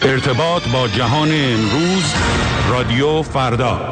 ارتباط با جهان امروز، رادیو فردا.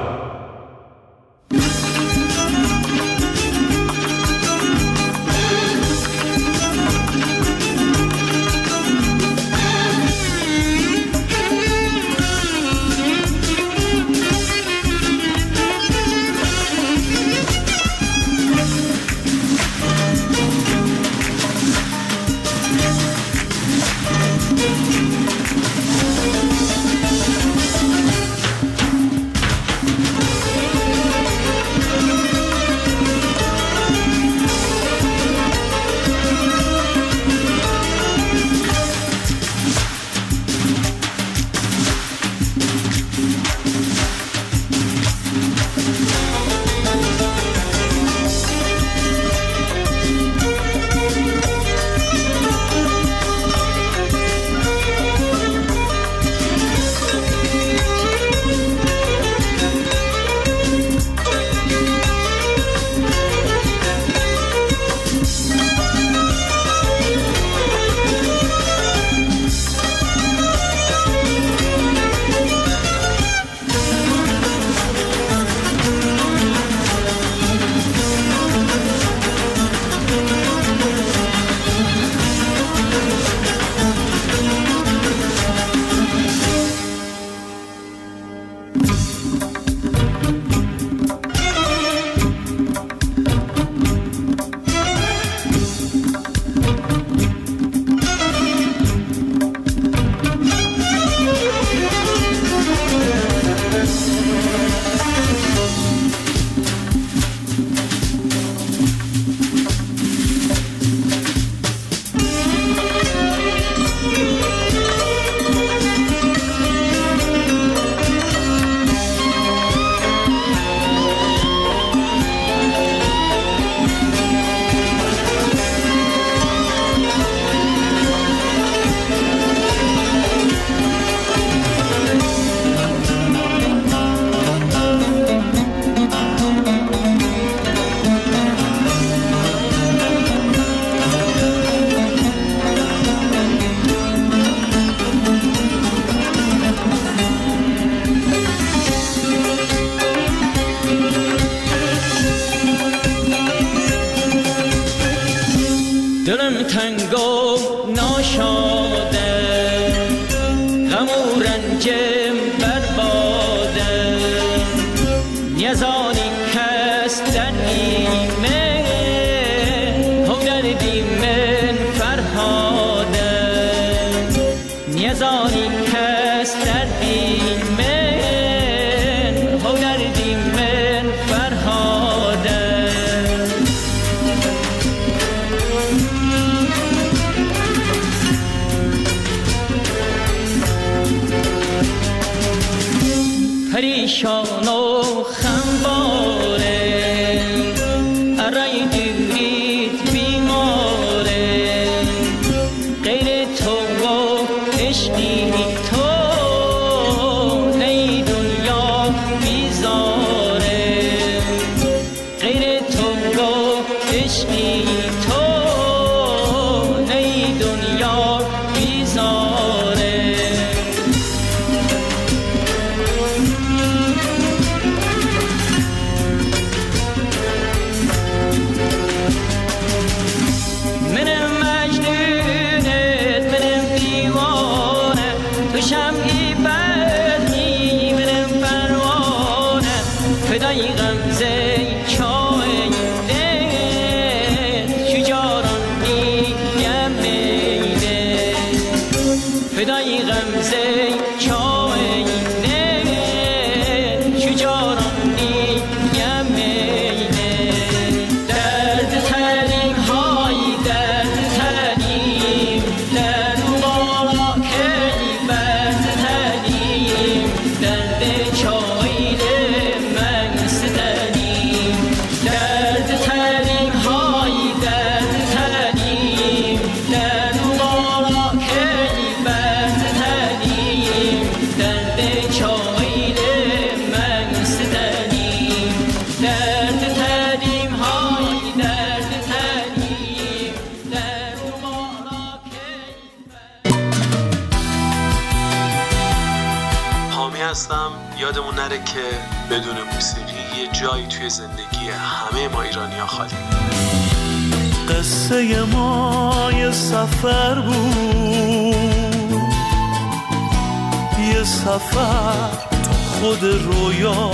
پریشان و خمباره ارای دیرید بیماره غیر تو و عشقی تو نی دنیا بیزاره غیر تو و عشقی تو نی دنیا بیزاره هستم. یادمون نره که بدون موسیقی یه جایی توی زندگی همه ما ایرانی‌ها خالی. قصه ما یه سفر بود، یه سفر تو خود رویا.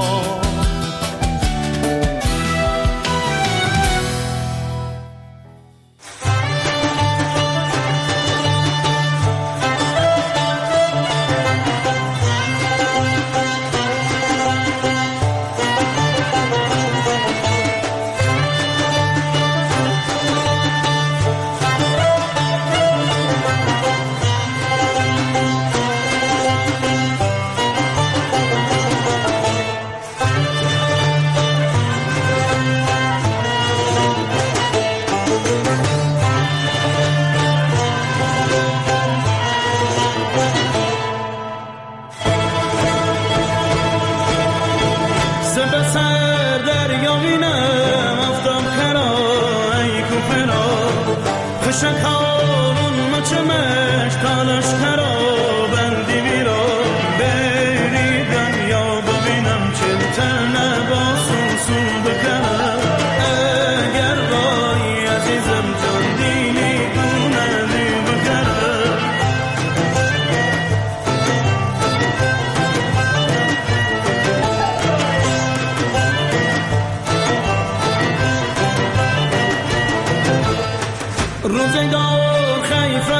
روزگار خیفه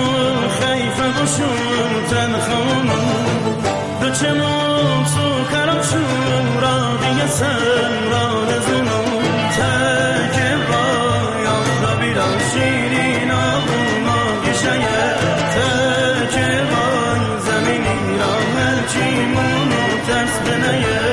بشون تنخانون دو چمون تو کرمشون را دیگه سن را نزونون تکه رای آخدا بیران شیرین آبون آگیشه تکه رای زمینی را هرچیمونو ترس بنیه.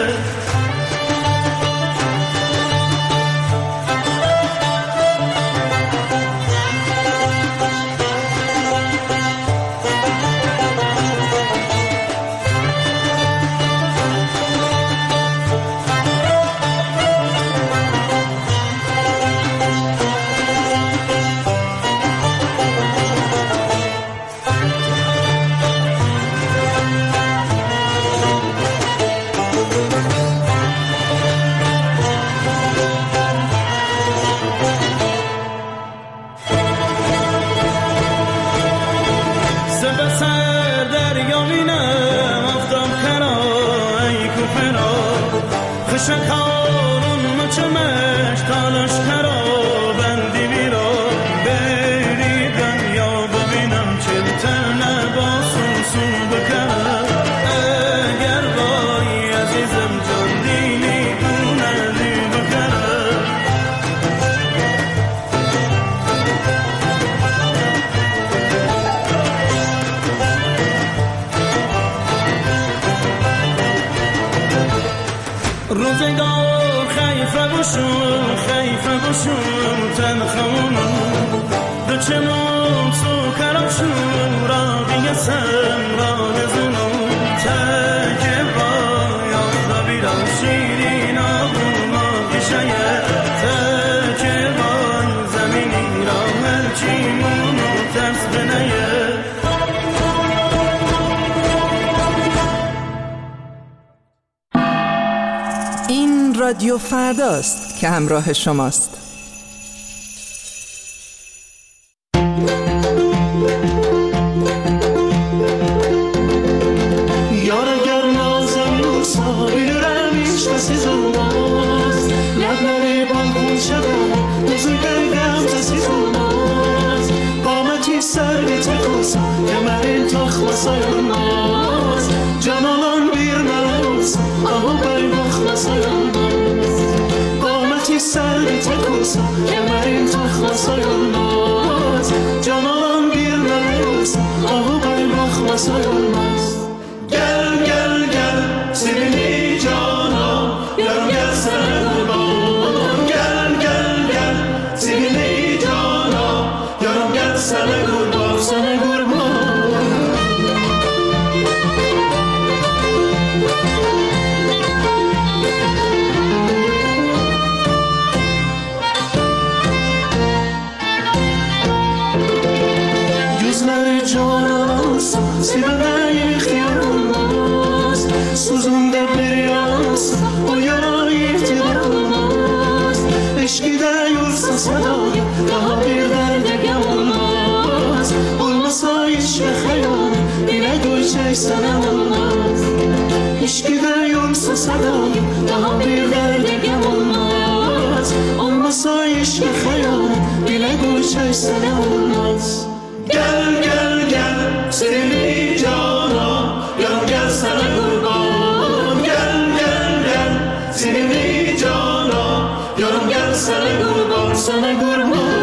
روزگار خیفه بشون تنخانون دو چمون تو کرمشون را دیگه سن را نزونون تکه رای آخدا بیران شیرین آبون آگیشه تکه رای زمینی را هرچیمونو ترس بنیه. این رادیو فرداست که همراه شماست. یار اگر نازم سایرمیش کسی زنباز لبنری بالکن شده بزرگم کسی زنباز قامتی سری تکوس کمرین تخم سایرماز جانالان بیر ملوز آهو بای مخم سایرماز قامتی سری تکوس کمرین تخم سایرماز جانالان بیر ملوز آهو بای مخم سایرماز. گل گل گل سیبینی جانا یارم گل سر قربان گل گل گل سیبینی جانا یارم گل سر قربان سر قربان. جزلر جانا سیبینی خیارم عشق خیال ile gülçeksene olmaz İşkiden yoksa sana daha bir derdegem olmaz Olmasa aşk hayal ile gülçeksene olmaz Gel gel gel sevgili cana Yarım gel sana kurban Gel gel gel sevgili cana Yarım gel sana kurban Sana kurban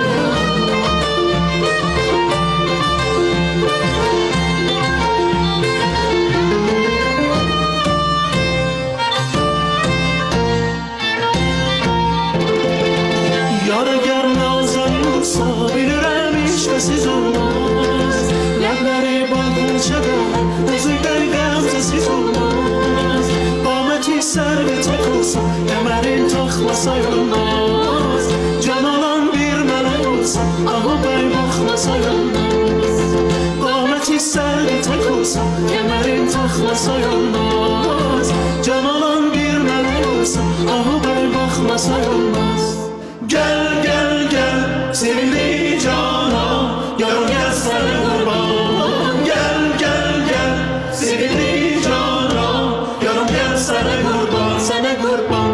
Yar eğer nazlanırsa bilirim hiç sessiz olmaz Lebleri balkonçada özünden gamsesiz olmaz Bağmeti servi tek olsa kemerin takmasa olmaz Can alan bir melek olsa ahı bey bakmasa olmaz Bağmeti servi tek olsa kemerin takmasa olmaz Can alan bir melek olsa ahı bey bakmasa olmaz Gel gel gel sevgili cana Yarım gel sana kurban Gel gel gel sevgili cana Yarım gel sana kurban Sana kurban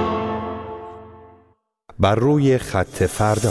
بر روی خط فردا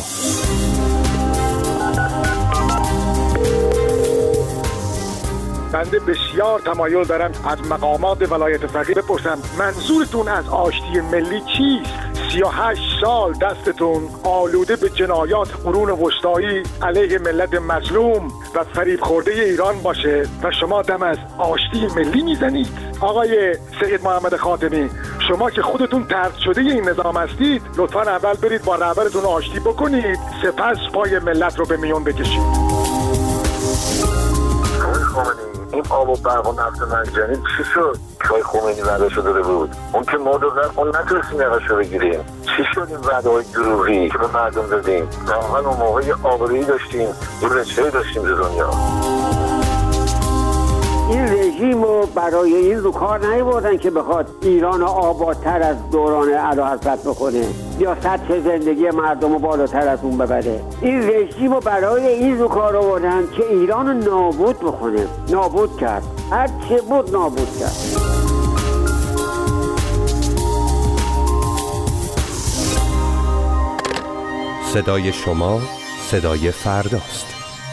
بنده بسیار تمایل دارم از مقامات ولایت فقیه بپرسم منظورتون از آشتی ملی چیست؟ 38 سال دستتون آلوده به جنایات قرون وسطایی علیه ملت مظلوم و فریب خورده ایران باشه و شما دم از آشتی ملی میزنید. آقای سید محمد خاتمی، شما که خودتون طرد شده این نظام هستید، لطفاً اول برید با رهبرتون آشتی بکنید، سپس پای ملت رو به میون بکشید. این آب و برق و نفت مجانی چی شد؟ که خمینی وعده‌شو داده بود. اون که ما دو اون نتونستیم یقه‌شو بگیریم. چی شد این وعده‌های دروغی که به مردم دادیم؟ واقعا اون موقع آبرویی داشتیم، یه رشته‌ای داشتیم در دنیا. این رژیم رو برای این رو کار نیاوردن که بخواد ایران رو آبادتر از دوران اعلیحضرت بکنه یا سطح زندگی مردم رو بالاتر از اون ببره. این رژیم رو برای این رو کار آوردن که ایران رو نابود بکنه. نابود کرد، هر چه بود نابود کرد. صدای شما صدای فرداست.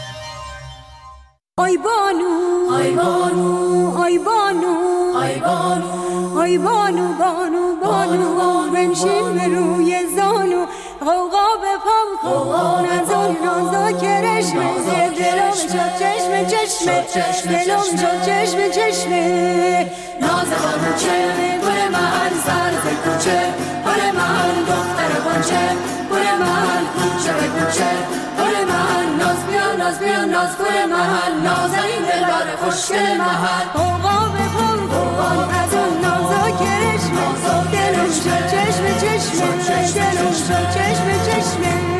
آی بانو آی بانو آی بانو آی بانو آی بانو بانو بانو بنشین به روی زانو غوغا به پام کن از اون نازا کرشمه دلم شد چشم چشمه دلم شد چشم چشمه ناز بانو چه گل من سرز کوچه گل من دختر بانچه گل من کوچه به کوچه گل من ناز بیا ناز گل من نازنین دلبر خوشگل من غوغا به پام کن از اون نازا کرشمه دلم شد چشم چشمه دلم شد چشم چشمه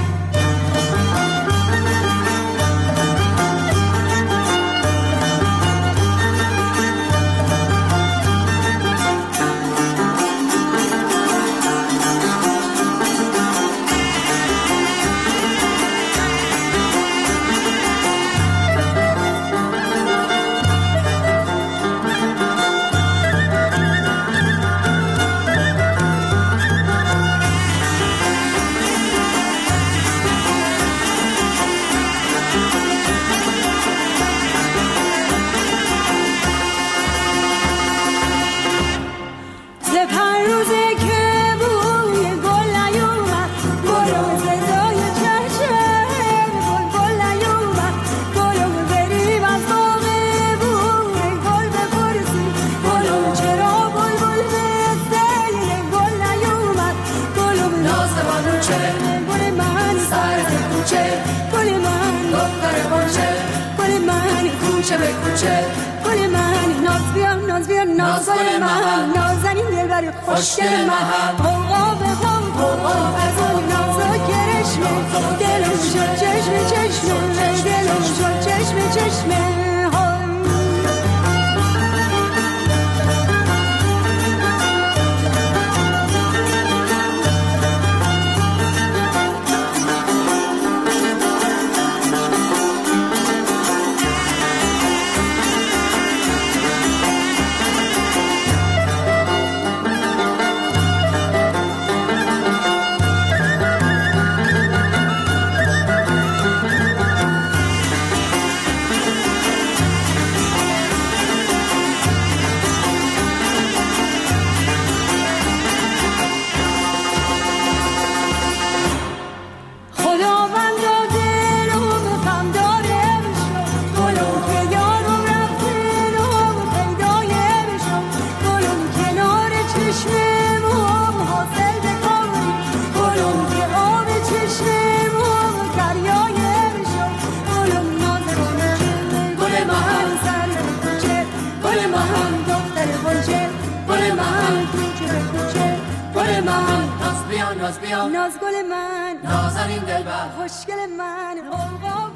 خوشگل من غوغا به پام کن از اون نازا کرشمه دلم شد چشم چشمه دلم شد چشم چشمه من کوچه به کوچه گل من ناز بیا ناز بیا ناز گل من نازنین دلبر خوشگل من غوغا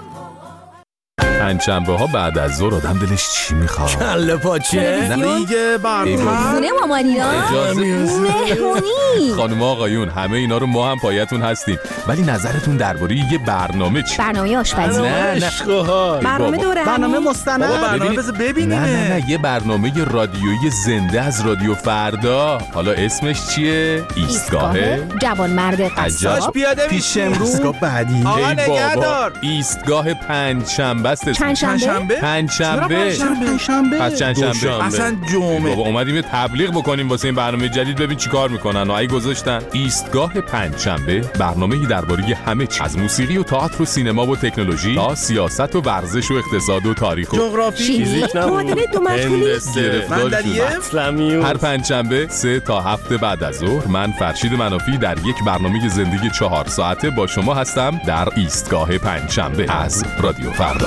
پنجشنبه ها بعد از ظهر آدم دلش چی میخواد؟ کله پاچه دیگه خونه مامانینا مهمونی خانم آقایون همه اینا رو ما هم پایتون هستیم، ولی نظرتون درباره یه برنامه چی؟ برنامه آشپزی نه برنامه دوره برنامه مستند برنامه بذار ببینیم. نه یه برنامه رادیویی زنده از رادیو فردا. حالا اسمش چیه؟ ایستگاه جوانمرد قصاب پیش امروز ایستگاه بعدی ایستگاه پنجشنبه است. پنجشنبه اصلا جمعه. بابا اومدیم تبلیغ بکنیم واسه این برنامه جدید، ببین چیکار میکنن. ای گذاشتن ایستگاه پنجشنبه، برنامه‌ای درباره همه چیز، از موسیقی و تئاتر و سینما و تکنولوژی تا سیاست و ورزش و اقتصاد و تاریخ و جغرافی، فیزیک، معادله دو مشغولی، هر پنجشنبه 3 تا 7 بعد از ظهر من فرشید منافی در یک برنامه زندگی 4 ساعته با شما هستم در ایستگاه پنجشنبه از رادیو فردا.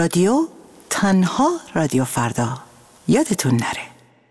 رادیو، تنها رادیو فردا. یادتون نره.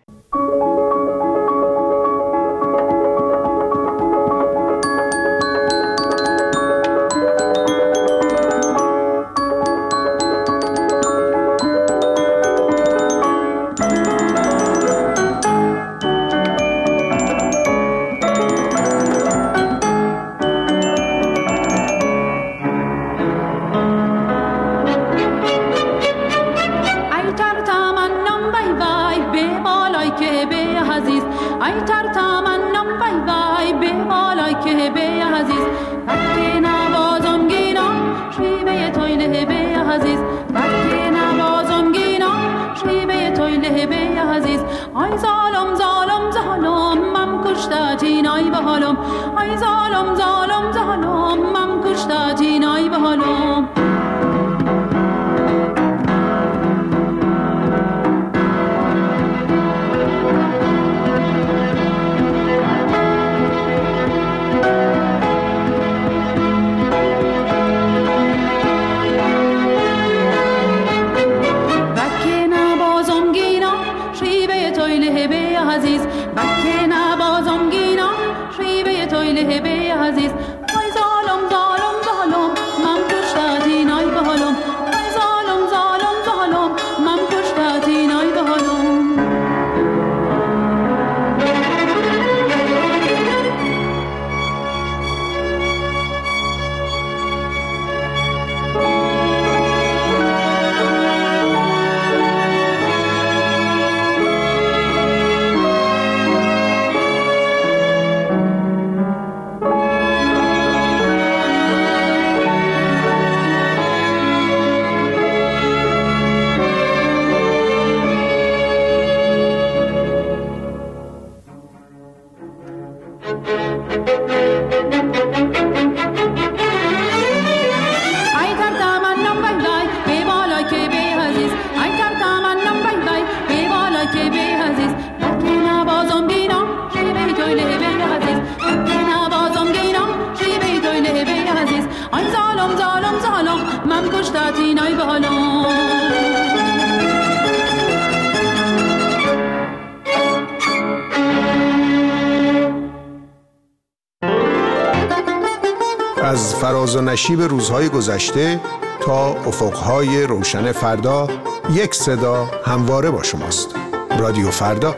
از فراز و نشیب روزهای گذشته تا افقهای روشن فردا، یک صدا همواره با شماست. رادیو فردا.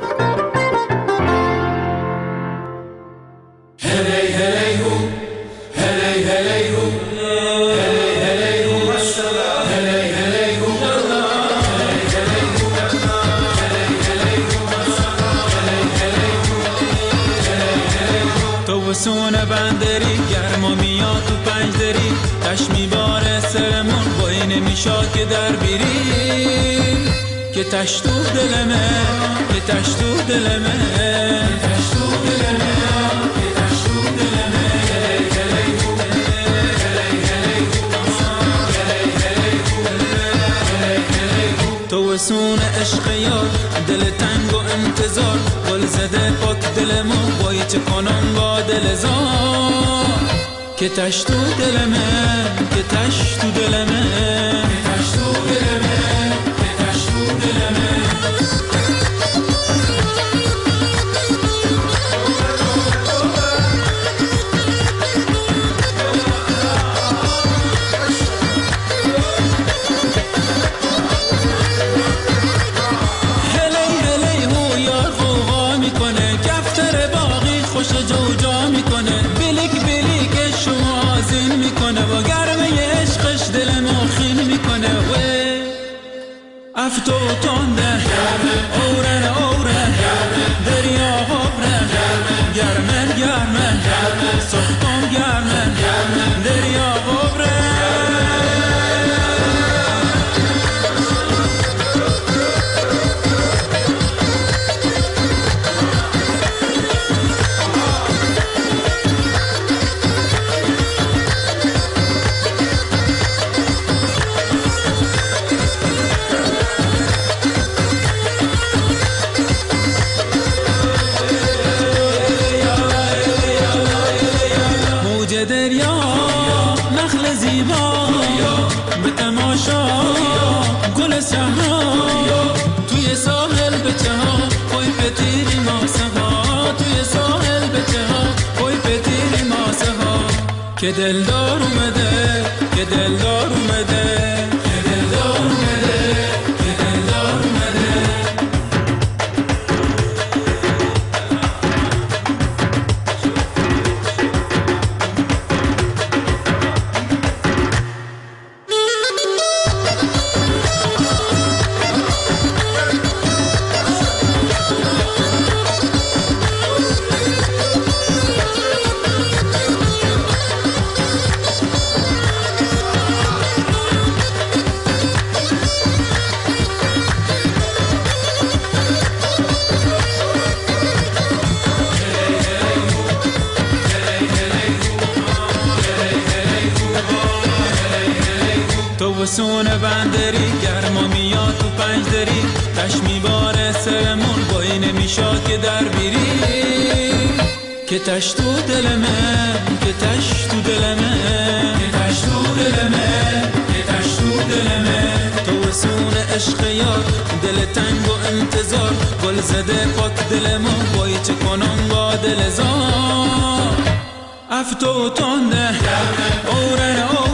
سونه بندری گرما میاد تو پنجدری تش میباره سرمون با این میشاد که در بیری که تش تو دلمه که تش تو دلمه که تش تو دلمه که تش تو دلمه تو سونه عشق یار دل تنگ و انتظار گل زده پاک دلمون بایی چه کنم با دل زار که تش تو دلمه که تش تو دلمه که تش تو دلمه که تش تو دلمه و گرمه عشقش دل ما خیل میکنه و که دلدار اومده که دلدار اومده که دلدار اومده که دلدار اومده. سونه بندری گرما میاد تو پنج دری تش میباره سرمون بایی نمیشاد که در بیری که تش تو دلمه که تش تو دلمه که تش تو دلمه که تش تو دلمه تو سونه عشق یار دل تنگ و انتظار گل زده پاک دلمون بایی چه کنم با دل زار افتو تانده اوره